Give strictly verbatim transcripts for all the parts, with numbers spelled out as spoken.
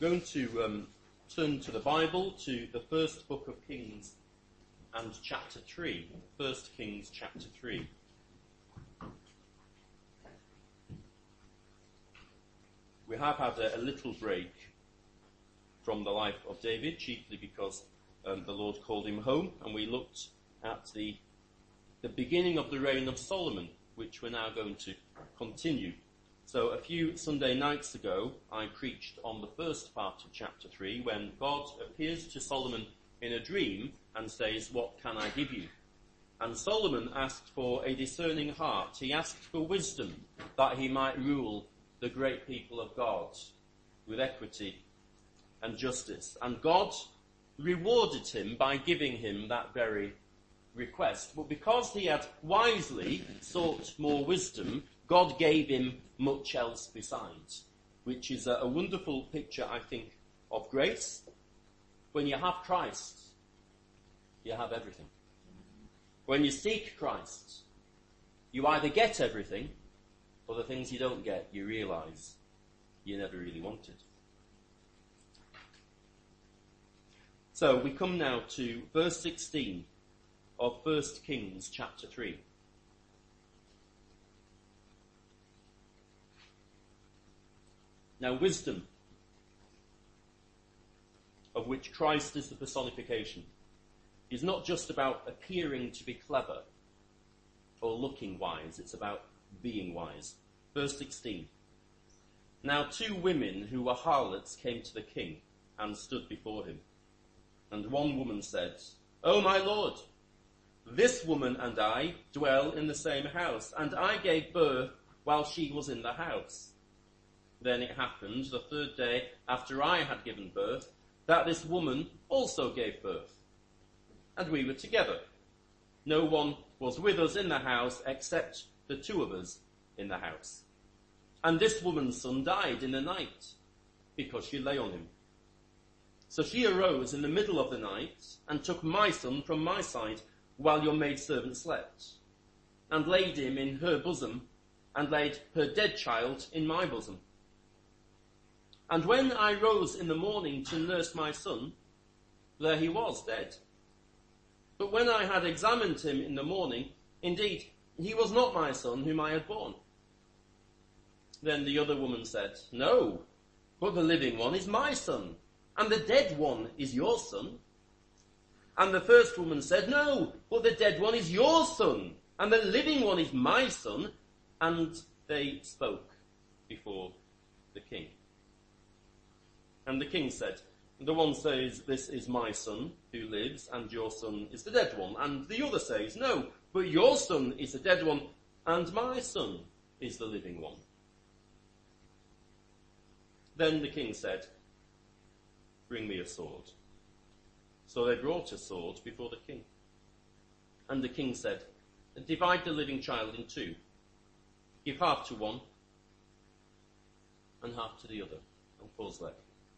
We're going to um, turn to the Bible, to the first book of Kings and chapter three. First Kings chapter three. We have had a, a little break from the life of David, chiefly because um, the Lord called him home, and we looked at the, the beginning of the reign of Solomon, which we're now going to continue. So a few Sunday nights ago, I preached on the first part of chapter three, when God appears to Solomon in a dream and says, "What can I give you?" And Solomon asked for a discerning heart. He asked for wisdom, that he might rule the great people of God with equity and justice. And God rewarded him by giving him that very request. But because he had wisely sought more wisdom, God gave him much else besides, which is a, a wonderful picture, I think, of grace. When you have Christ, you have everything. When you seek Christ, you either get everything, or the things you don't get, you realise you never really wanted. So we come now to verse sixteen of First Kings chapter three. Now, wisdom, of which Christ is the personification, is not just about appearing to be clever or looking wise, it's about being wise. Verse sixteen. Now two women who were harlots came to the king and stood before him. And one woman said, "O my lord, this woman and I dwell in the same house, and I gave birth while she was in the house. Then it happened, the third day after I had given birth, that this woman also gave birth. And we were together. No one was with us in the house except the two of us in the house. And this woman's son died in the night because she lay on him. So she arose in the middle of the night and took my son from my side while your maidservant slept, and laid him in her bosom, and laid her dead child in my bosom. And when I rose in the morning to nurse my son, there he was, dead. But when I had examined him in the morning, indeed, he was not my son whom I had borne." Then the other woman said, "No, but the living one is my son, and the dead one is your son." And the first woman said, "No, but the dead one is your son, and the living one is my son." And they spoke before the king. And the king said, "The one says, 'This is my son who lives, and your son is the dead one.' And the other says, 'No, but your son is the dead one, and my son is the living one.'" Then the king said, "Bring me a sword." So they brought a sword before the king. And the king said, "Divide the living child in two. Give half to one and half to the other." And pause there.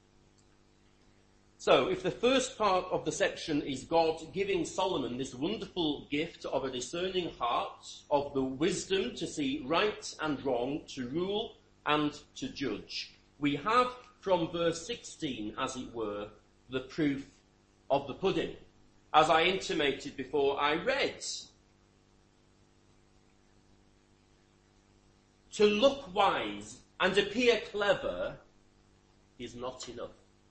So, if the first part of the section is God giving Solomon this wonderful gift of a discerning heart, of the wisdom to see right and wrong, to rule and to judge, we have from verse sixteen, as it were, the proof of the pudding. As I intimated before, I read, to look wise and appear clever is not enough.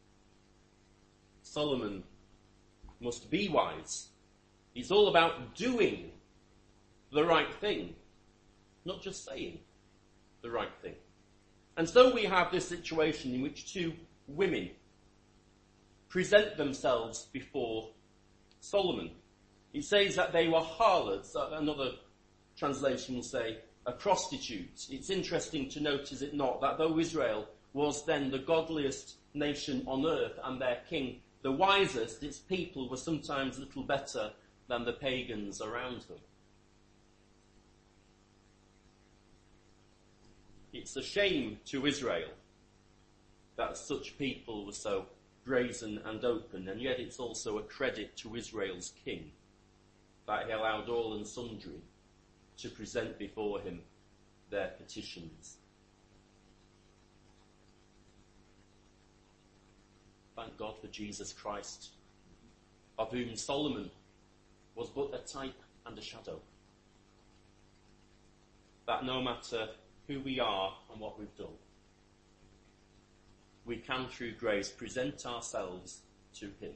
Solomon must be wise. It's all about doing the right thing, not just saying the right thing. And so we have this situation in which two women present themselves before Solomon. It says that they were harlots. Another translation will say a prostitute. It's interesting to note, is it not, that though Israel was then the godliest nation on earth and their king the wisest, its people were sometimes little better than the pagans around them. It's a shame to Israel that such people were so brazen and open, and yet it's also a credit to Israel's king that he allowed all and sundry to present before him their petitions. thank God for Jesus Christ, of whom Solomon was but a type and a shadow. That no matter who we are and what we've done, we can, through grace, present ourselves to him.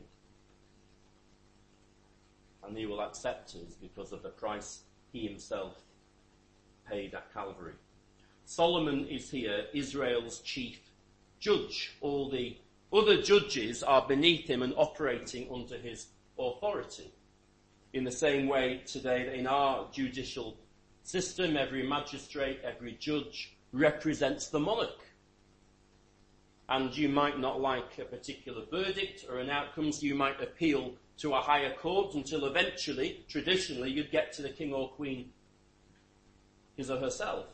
And he will accept us because of the price he himself paid at Calvary. Solomon is here Israel's chief judge. All the other judges are beneath him and operating under his authority. In the same way today that in our judicial system, every magistrate, every judge represents the monarch. And you might not like a particular verdict or an outcome, so you might appeal to a higher court until eventually, traditionally, you'd get to the king or queen, his or herself.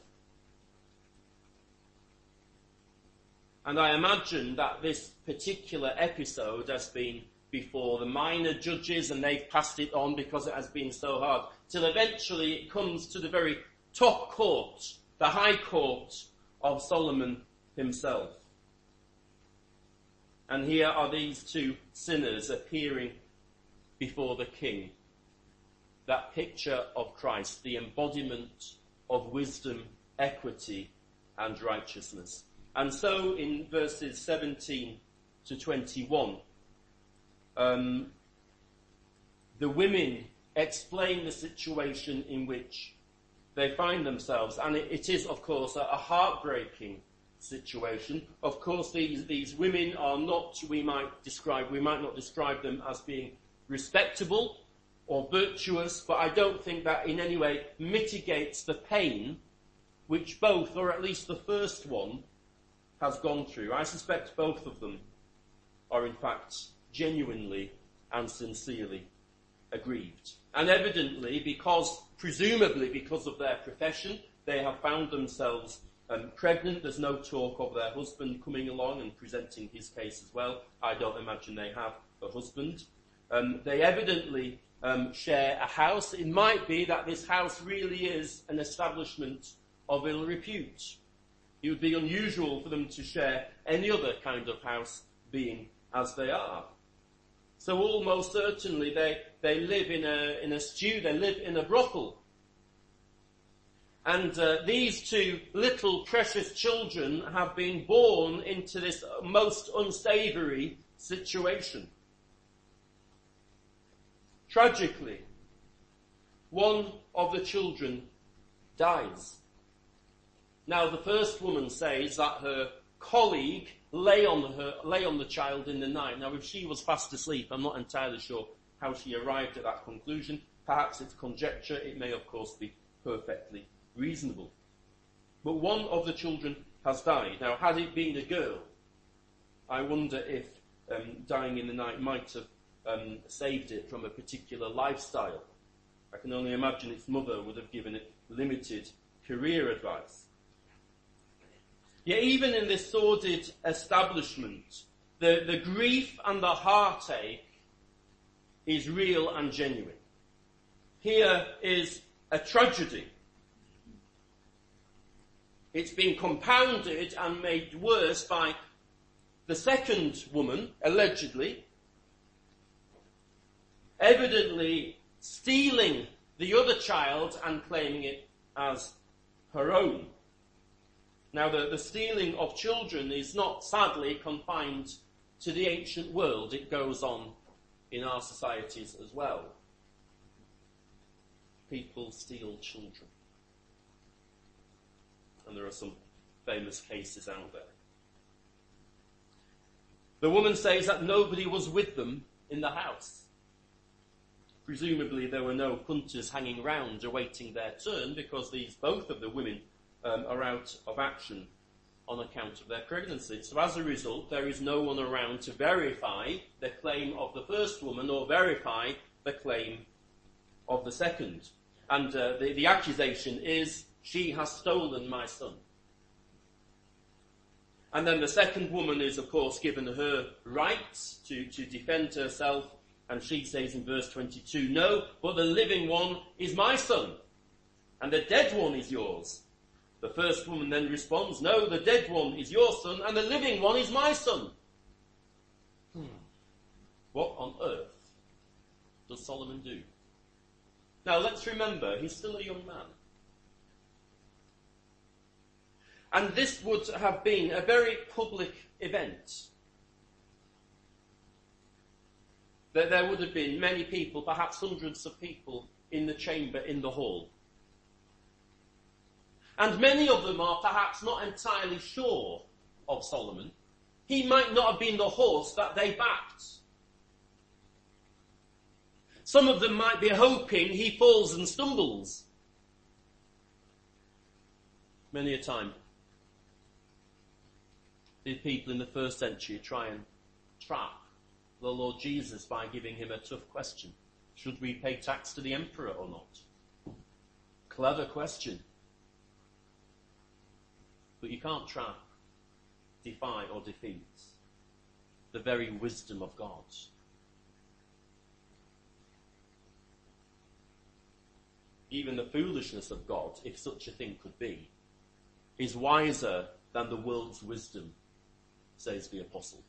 And I imagine that this particular episode has been before the minor judges and they've passed it on because it has been so hard, till eventually it comes to the very top court, the high court of Solomon himself. And here are these two sinners appearing before the king. That picture of Christ, the embodiment of wisdom, equity, and righteousness. And so in verses seventeen to twenty-one, um, the women explain the situation in which they find themselves. And it, it is, of course, a, a heartbreaking situation. Of course, these, these women are not, we might describe, we might not describe them as being respectable or virtuous, but I don't think that in any way mitigates the pain which both, or at least the first one, has gone through. I suspect both of them are in fact genuinely and sincerely aggrieved. And evidently, because, presumably because of their profession, they have found themselves um, pregnant. There's no talk of their husband coming along and presenting his case as well. I don't imagine they have a husband. Um, they evidently um, share a house. It might be that this house really is an establishment of ill repute. It would be unusual for them to share any other kind of house, being as they are. So almost certainly they, they live in a, in a stew, they live in a brothel. And uh, these two little precious children have been born into this most unsavoury situation. Tragically, one of the children dies. Now, the first woman says that her colleague lay on her, lay on the child in the night. Now, if she was fast asleep, I'm not entirely sure how she arrived at that conclusion. Perhaps it's conjecture. It may, of course, be perfectly reasonable. But one of the children has died. Now, had it been a girl, I wonder if um, dying in the night might have um, saved it from a particular lifestyle. I can only imagine its mother would have given it limited career advice. Yet even in this sordid establishment, the, the grief and the heartache is real and genuine. Here is a tragedy. It's been compounded and made worse by the second woman, allegedly, evidently stealing the other child and claiming it as her own. Now, the, the stealing of children is not, sadly, confined to the ancient world. It goes on in our societies as well. People steal children. And there are some famous cases out there. The woman says that nobody was with them in the house. Presumably there were no hunters hanging round awaiting their turn, because these, both of the women um, are out of action on account of their pregnancy. So as a result, there is no one around to verify the claim of the first woman or verify the claim of the second. And uh, the, the accusation is, she has stolen my son. And then the second woman is, of course, given her rights to, to defend herself. And she says in verse twenty-two, no, but the living one is my son, and the dead one is yours. The first woman then responds, no, the dead one is your son, and the living one is my son. Hmm. What on earth does Solomon do? Now let's remember, he's still a young man. And this would have been a very public event. That there would have been many people, perhaps hundreds of people, in the chamber, in the hall. And many of them are perhaps not entirely sure of Solomon. He might not have been the horse that they backed. Some of them might be hoping he falls and stumbles. Many a time did people in the first century try and trap the Lord Jesus by giving him a tough question. Should we pay tax to the emperor or not? Clever question. But you can't trap, defy or defeat the very wisdom of God. Even the foolishness of God, if such a thing could be, is wiser than the world's wisdom, says the apostle.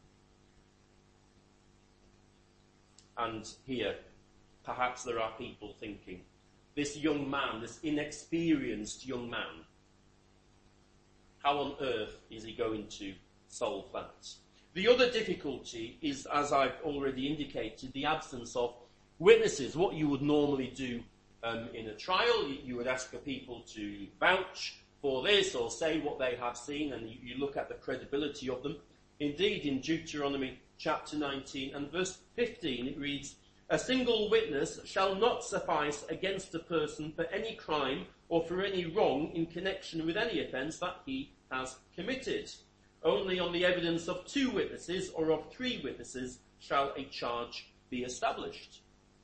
And here, perhaps there are people thinking, this young man, this inexperienced young man, how on earth is he going to solve that? The other difficulty is, as I've already indicated, the absence of witnesses. What you would normally do um, in a trial, you, you would ask for people to vouch for this or say what they have seen, and you, you look at the credibility of them. Indeed, in Deuteronomy chapter nineteen and verse fifteen, it reads, "A single witness shall not suffice against a person for any crime or for any wrong in connection with any offence that he has committed. Only on the evidence of two witnesses or of three witnesses shall a charge be established."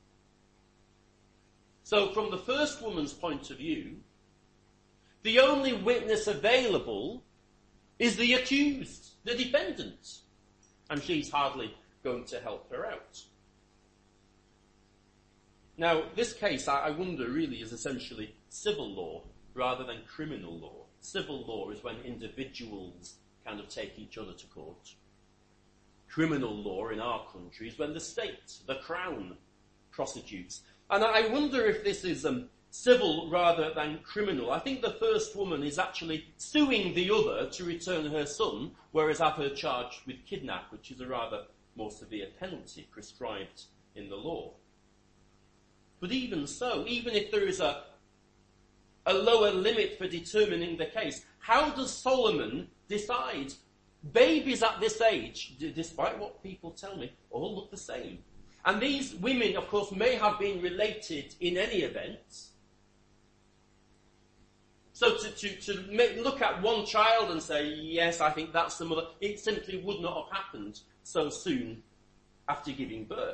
So from the first woman's point of view, the only witness available is the accused, the defendant. And she's hardly going to help her out. Now, this case, I wonder, really is essentially civil law rather than criminal law. Civil law is when individuals kind of take each other to court. Criminal law in our country is when the state, the crown, prosecutes. And I wonder if this is um, civil rather than criminal. I think the first woman is actually suing the other to return her son, whereas have her charged with kidnap, which is a rather more severe penalty prescribed in the law. But even so, even if there is a, a lower limit for determining the case, how does Solomon decide? Babies at this age, d- despite what people tell me, all look the same. And these women, of course, may have been related in any event. So to, to, to make, look at one child and say, yes, I think that's the mother, it simply would not have happened so soon after giving birth.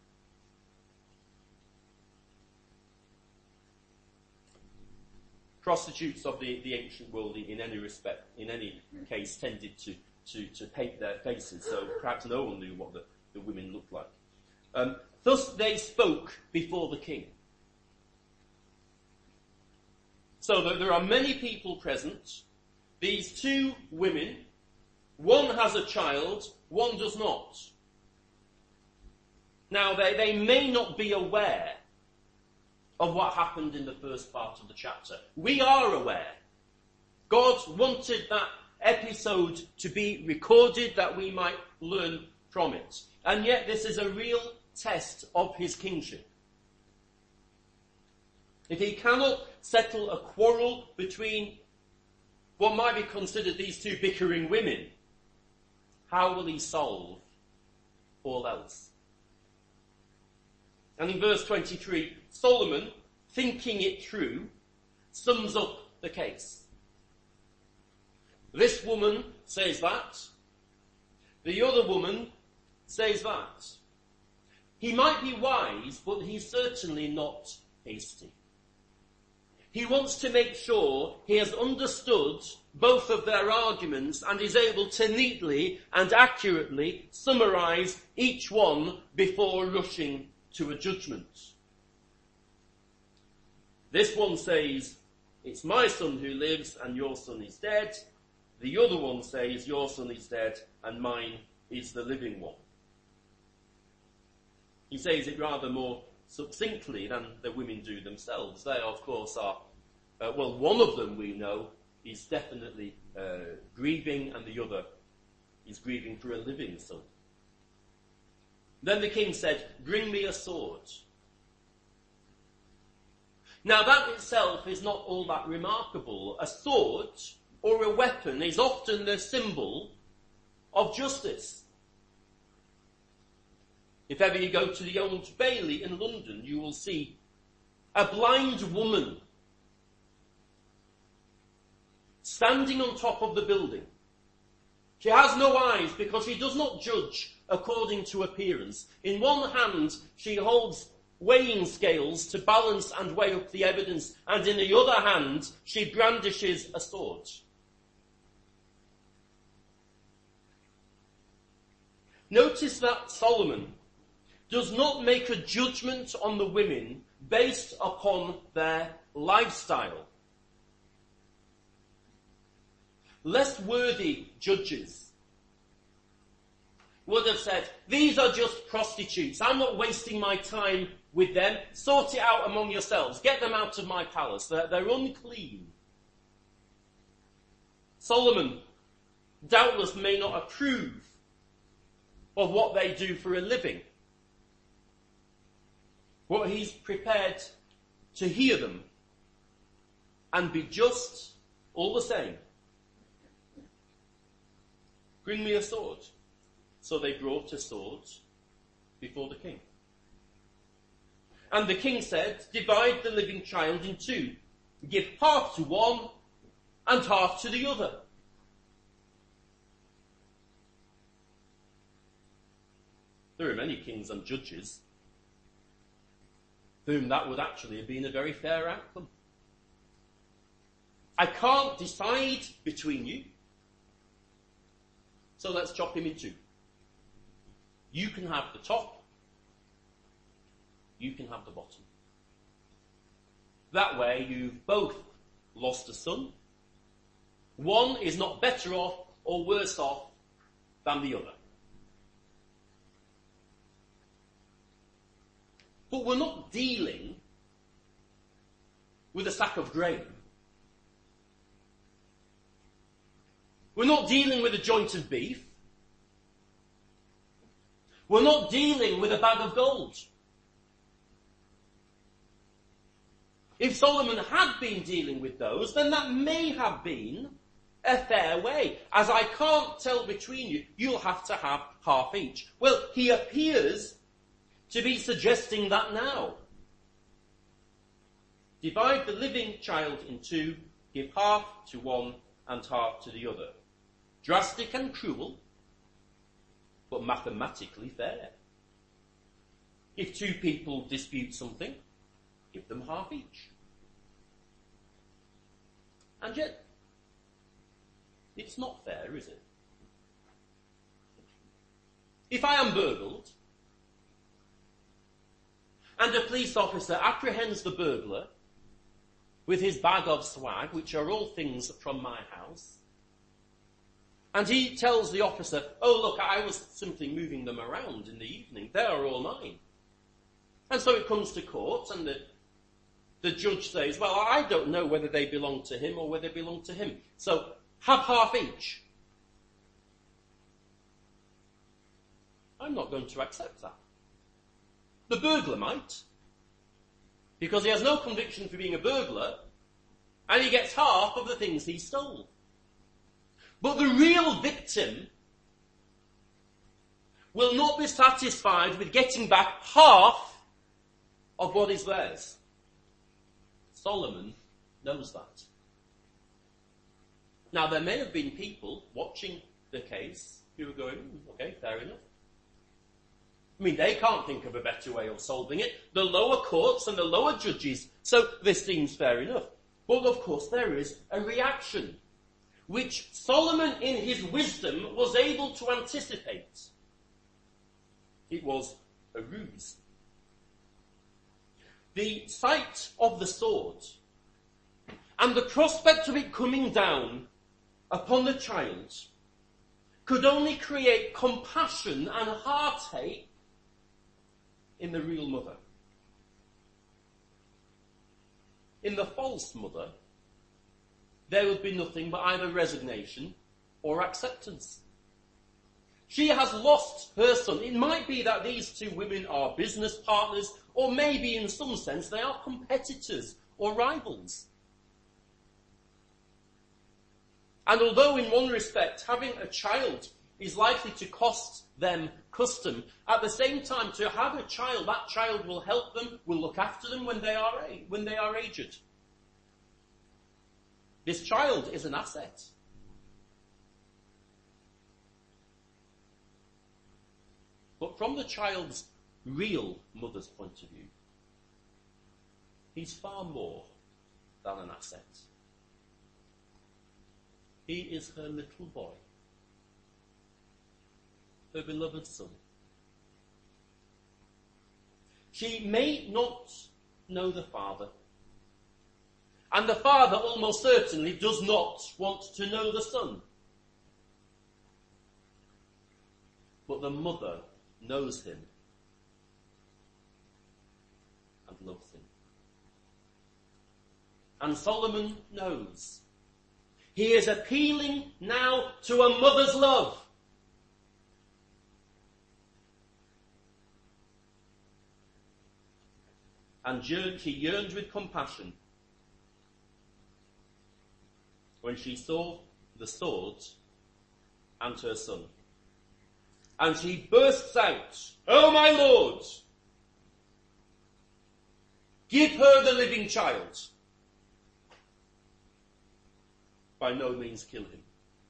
Prostitutes of the, the ancient world, in any respect, in any case, tended to, to, to paint their faces, so perhaps no one knew what the, the women looked like. Um, Thus they spoke before the king. So that there are many people present. These two women, one has a child, one does not. Now, they, they may not be aware of what happened in the first part of the chapter. We are aware. God wanted that episode to be recorded that we might learn from it. And yet this is a real test of his kingship. If he cannot settle a quarrel between what might be considered these two bickering women, how will he solve all else? And in verse twenty-three, Solomon, thinking it through, sums up the case. This woman says that. The other woman says that. He might be wise, but he's certainly not hasty. He wants to make sure he has understood both of their arguments and is able to neatly and accurately summarize each one before rushing to a judgment. This one says, it's my son who lives and your son is dead. The other one says, your son is dead and mine is the living one. He says it rather more succinctly than the women do themselves. They, of course, are, uh, well, one of them we know is definitely uh, grieving, and the other is grieving for a living son. Then the king said, "Bring me a sword." Now that itself is not all that remarkable. A sword or a weapon is often the symbol of justice. If ever you go to the Old Bailey in London, you will see a blind woman standing on top of the building. She has no eyes because she does not judge according to appearance. In one hand, she holds weighing scales to balance and weigh up the evidence, and in the other hand, she brandishes a sword. Notice that Solomon does not make a judgment on the women based upon their lifestyle. Less worthy judges would have said, "These are just prostitutes. I'm not wasting my time with them. Sort it out among yourselves. Get them out of my palace. They're, they're unclean." Solomon doubtless may not approve of what they do for a living, but he's prepared to hear them and be just all the same. "Bring me a sword." So they brought a sword before the king. And the king said, "Divide the living child in two. Give half to one and half to the other." There are many kings and judges for whom that would actually have been a very fair outcome. I can't decide between you, so let's chop him in two. You can have the top, you can have the bottom. That way you've both lost a son. One is not better off or worse off than the other. But we're not dealing with a sack of grain. We're not dealing with a joint of beef. We're not dealing with a bag of gold. If Solomon had been dealing with those, then that may have been a fair way. As I can't tell between you, you'll have to have half each. Well, he appears to be suggesting that now. Divide the living child in two, give half to one and half to the other. Drastic and cruel, but mathematically fair. If two people dispute something, give them half each. And yet, it's not fair, is it? If I am burgled, and a police officer apprehends the burglar with his bag of swag, which are all things from my house, and he tells the officer, "Oh, look, I was simply moving them around in the evening. They are all mine." And so it comes to court, and the, the judge says, "Well, I don't know whether they belong to him or whether they belong to him. So have half each." I'm not going to accept that. The burglar might, because he has no conviction for being a burglar, and he gets half of the things he stole. But the real victim will not be satisfied with getting back half of what is theirs. Solomon knows that. Now, there may have been people watching the case who were going, mm, okay, fair enough. I mean, they can't think of a better way of solving it. The lower courts and the lower judges, so this seems fair enough. But of course there is a reaction, which Solomon in his wisdom was able to anticipate. It was a ruse. The sight of the sword and the prospect of it coming down upon the child could only create compassion and heartache in the real mother. In the false mother, there would be nothing but either resignation or acceptance. She has lost her son. It might be that these two women are business partners, or maybe in some sense they are competitors or rivals. And although in one respect having a child is likely to cost them custom, at the same time to have a child, that child will help them, will look after them when they are when they are aged. This child is an asset. But from the child's real mother's point of view, he's far more than an asset. He is her little boy, her beloved son. She may not know the father, and the father almost certainly does not want to know the son. But the mother knows him and loves him. And Solomon knows. He is appealing now to a mother's love. And she yearned with compassion when she saw the sword and her son. And she bursts out, "Oh my Lord, give her the living child. By no means kill him."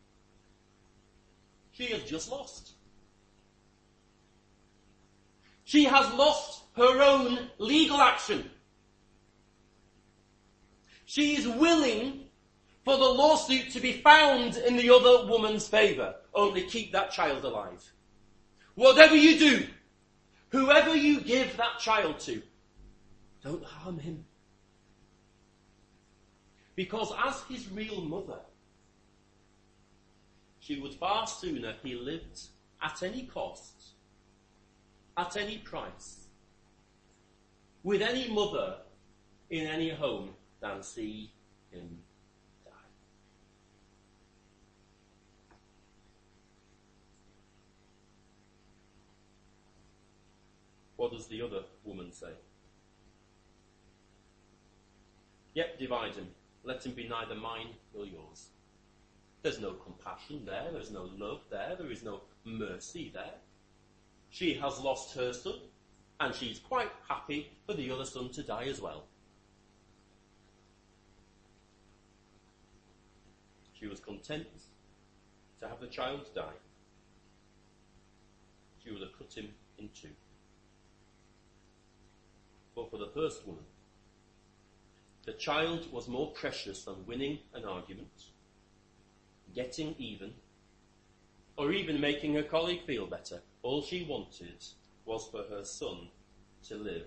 She has just lost. She has lost her own legal action. She is willing for the lawsuit to be found in the other woman's favour. Only keep that child alive. Whatever you do, whoever you give that child to, don't harm him. Because as his real mother, she would far sooner he lived at any cost, at any price, with any mother in any home than see him die. What does the other woman say? Yep, divide him. Let him be neither mine nor yours. There's no compassion there. There's no love there. There is no mercy there. She has lost her son, and she's quite happy for the other son to die as well. She was content to have the child die. She would have cut him in two. But for the first woman, the child was more precious than winning an argument, getting even, or even making her colleague feel better. All she wanted was for her son to live.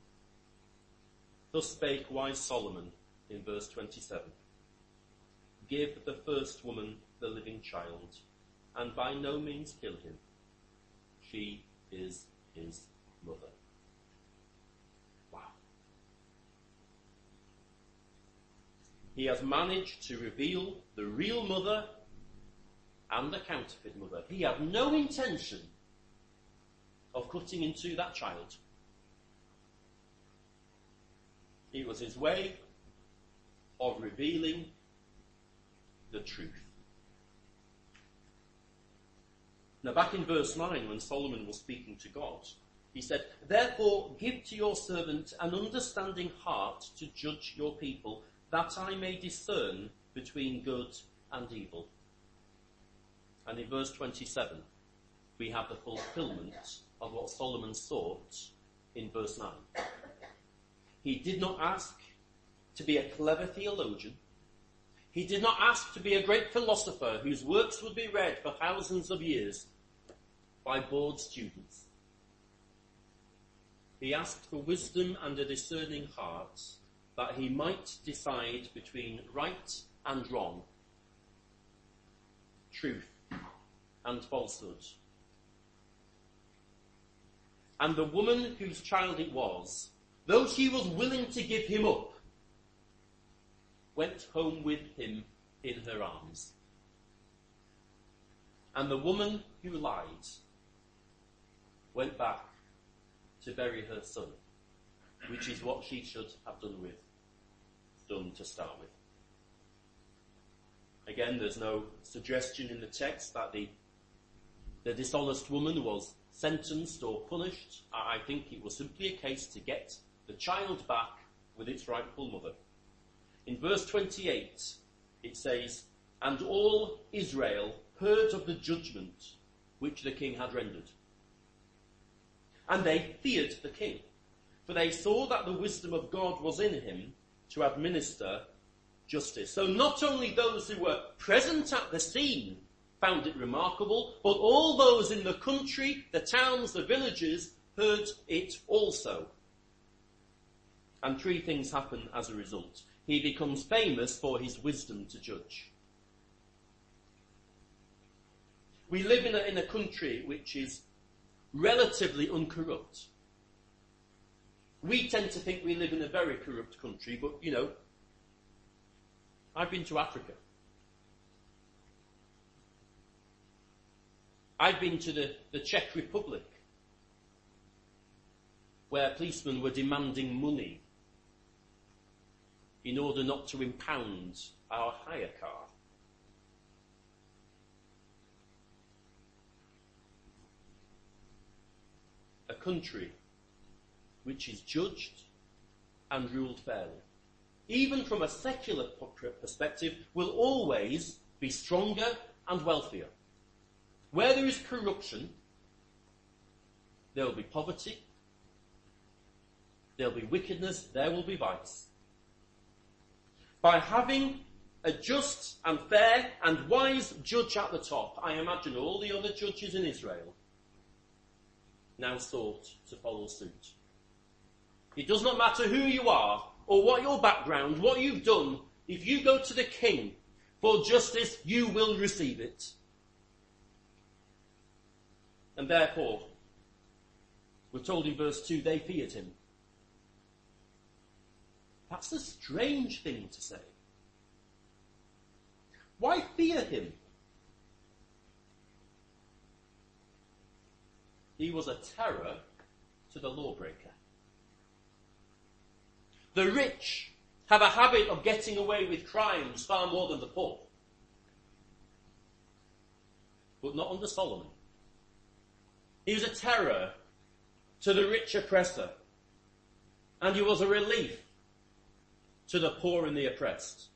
Thus spake wise Solomon in verse twenty-seven. Give the first woman the living child, and by no means kill him. She is his mother. Wow. He has managed to reveal the real mother and the counterfeit mother. He had no intention of cutting into that child. It was his way of revealing the truth. Now back in verse nine, when Solomon was speaking to God, he said, "Therefore give to your servant an understanding heart to judge your people, that I may discern between good and evil." And in verse twenty-seven, we have the fulfillment of what Solomon sought in verse nine. He did not ask to be a clever theologian. He did not ask to be a great philosopher whose works would be read for thousands of years by bored students. He asked for wisdom and a discerning heart, that he might decide between right and wrong, truth and falsehood. And the woman whose child it was, though she was willing to give him up, went home with him in her arms. And the woman who lied went back to bury her son, which is what she should have done with, done to start with. Again, there's no suggestion in the text that the, the dishonest woman was sentenced or punished. I think it was simply a case to get the child back with its rightful mother. In verse twenty-eight, it says, "And all Israel heard of the judgment which the king had rendered. And they feared the king, for they saw that the wisdom of God was in him to administer justice." So not only those who were present at the scene found it remarkable, but all those in the country, the towns, the villages, heard it also. And three things happen as a result. He becomes famous for his wisdom to judge. We live in a, in a country which is relatively uncorrupt. We tend to think we live in a very corrupt country, but, you know, I've been to Africa. I've been to the, the Czech Republic, where policemen were demanding money in order not to impound our hire car. A country which is judged and ruled fairly, even from a secular perspective, will always be stronger and wealthier. Where there is corruption, there will be poverty, there will be wickedness, there will be vice. By having a just and fair and wise judge at the top, I imagine all the other judges in Israel now sought to follow suit. It does not matter who you are or what your background, what you've done. If you go to the king for justice, you will receive it. And therefore, we're told in verse two, they feared him. That's a strange thing to say. Why fear him? He was a terror to the lawbreaker. The rich have a habit of getting away with crimes far more than the poor. But not under Solomon. He was a terror to the rich oppressor, and he was a relief to the poor and the oppressed.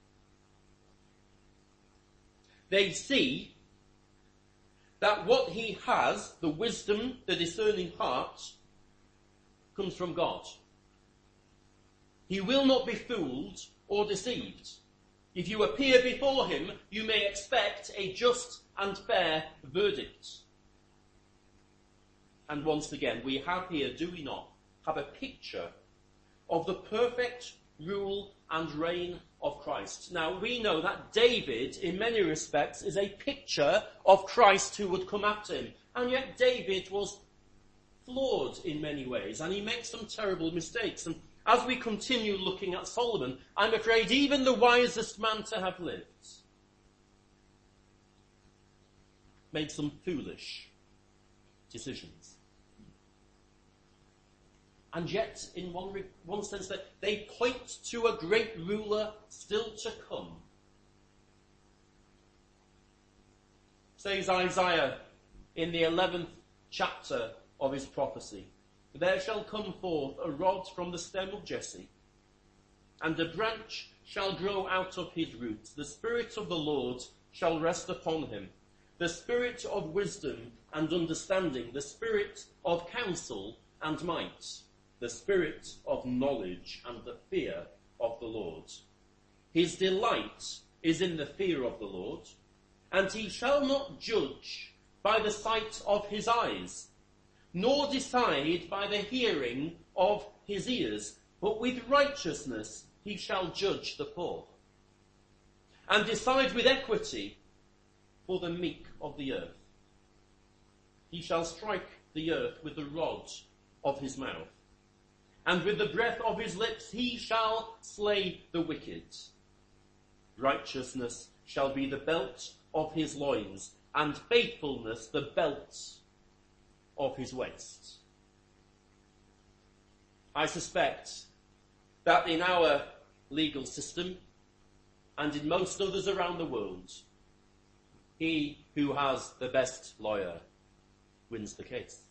They see that what he has, the wisdom, the discerning heart, comes from God. He will not be fooled or deceived. If you appear before him, you may expect a just and fair verdict. And once again, we have here, do we not, have a picture of the perfect rule and reign of Christ. Now, we know that David, in many respects, is a picture of Christ who would come after him. And yet David was flawed in many ways, and he makes some terrible mistakes. And as we continue looking at Solomon, I'm afraid even the wisest man to have lived made some foolish decisions. And yet, in one, one sense, that they point to a great ruler still to come. Says Isaiah in the eleventh chapter of his prophecy, "There shall come forth a rod from the stem of Jesse, and a branch shall grow out of his roots. The Spirit of the Lord shall rest upon him, the Spirit of wisdom and understanding, the Spirit of counsel and might, the Spirit of knowledge and the fear of the Lord. His delight is in the fear of the Lord, and he shall not judge by the sight of his eyes, nor decide by the hearing of his ears, but with righteousness he shall judge the poor, and decide with equity for the meek of the earth. He shall strike the earth with the rod of his mouth, and with the breath of his lips he shall slay the wicked. Righteousness shall be the belt of his loins, and faithfulness the belt of his waist. I suspect that in our legal system, and in most others around the world, he who has the best lawyer wins the case.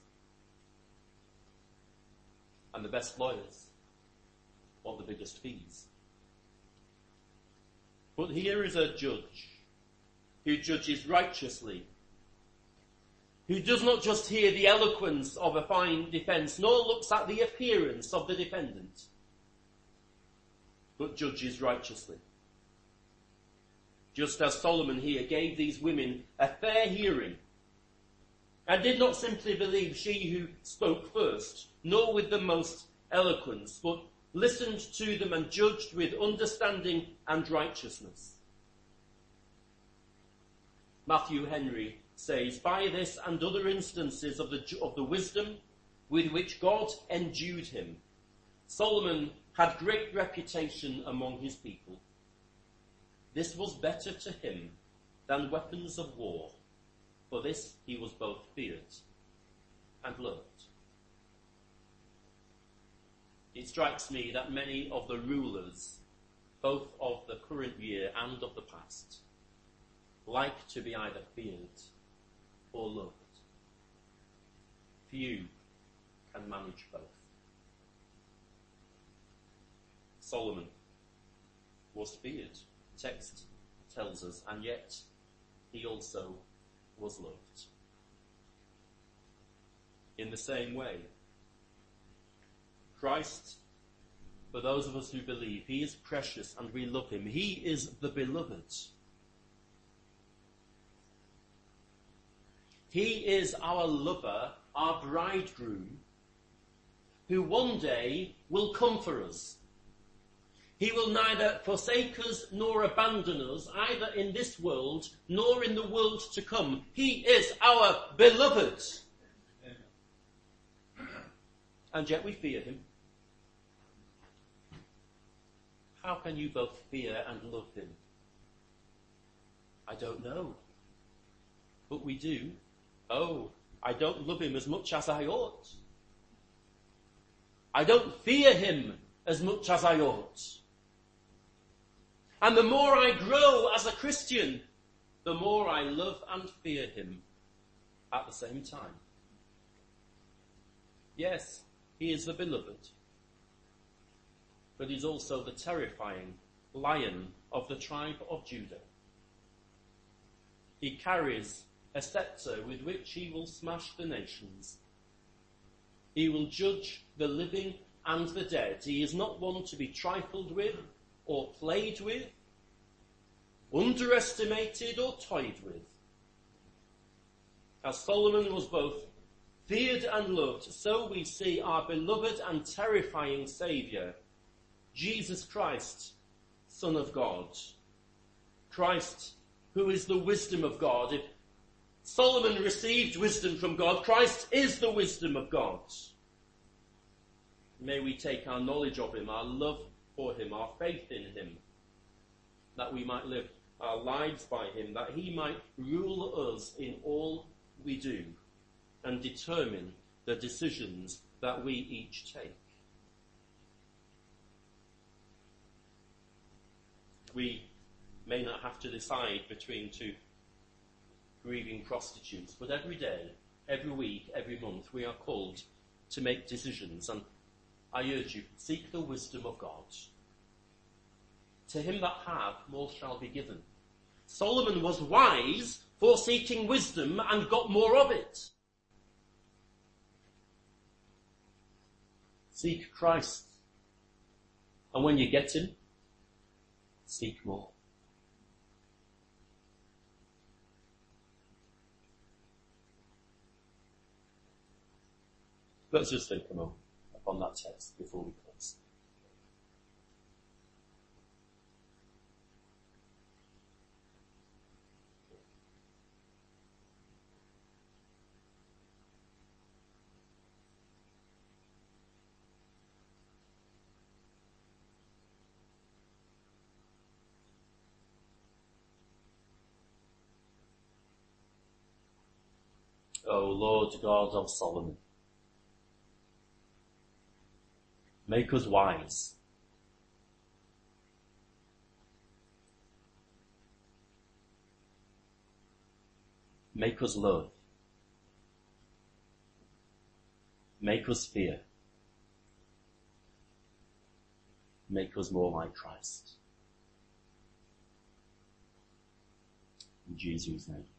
And the best lawyers want the biggest fees. But here is a judge who judges righteously, who does not just hear the eloquence of a fine defence, nor looks at the appearance of the defendant, but judges righteously. Just as Solomon here gave these women a fair hearing, and did not simply believe she who spoke first, nor with the most eloquence, but listened to them and judged with understanding and righteousness. Matthew Henry says, by this and other instances of the, of the wisdom with which God endued him, Solomon had great reputation among his people. This was better to him than weapons of war. For this he was both feared and loved. It strikes me that many of the rulers, both of the current year and of the past, like to be either feared or loved. Few can manage both. Solomon was feared, the text tells us, and yet he also was loved. In the same way, Christ, for those of us who believe, he is precious and we love him. He is the beloved. He is our lover, our bridegroom, who one day will come for us. He will neither forsake us nor abandon us, either in this world nor in the world to come. He is our beloved. And yet we fear him. How can you both fear and love him? I don't know. But we do. Oh, I don't love him as much as I ought. I don't fear him as much as I ought. And the more I grow as a Christian, the more I love and fear him at the same time. Yes, he is the beloved, but he's also the terrifying Lion of the tribe of Judah. He carries a scepter with which he will smash the nations. He will judge the living and the dead. He is not one to be trifled with or played with, underestimated or toyed with. As Solomon was both feared and loved, so we see our beloved and terrifying Saviour, Jesus Christ, Son of God. Christ, who is the wisdom of God. If Solomon received wisdom from God, Christ is the wisdom of God. May we take our knowledge of him, our love for him, our faith in him, that we might live our lives by him, that he might rule us in all we do and determine the decisions that we each take. We may not have to decide between two grieving prostitutes, but every day, every week, every month, we are called to make decisions. And I urge you, seek the wisdom of God. To him that hath, more shall be given. Solomon was wise for seeking wisdom and got more of it. Seek Christ. And when you get him, seek more. Let's just think a moment upon that text before we close. O Lord God of Solomon, make us wise. Make us love. Make us fear. Make us more like Christ. In Jesus' name.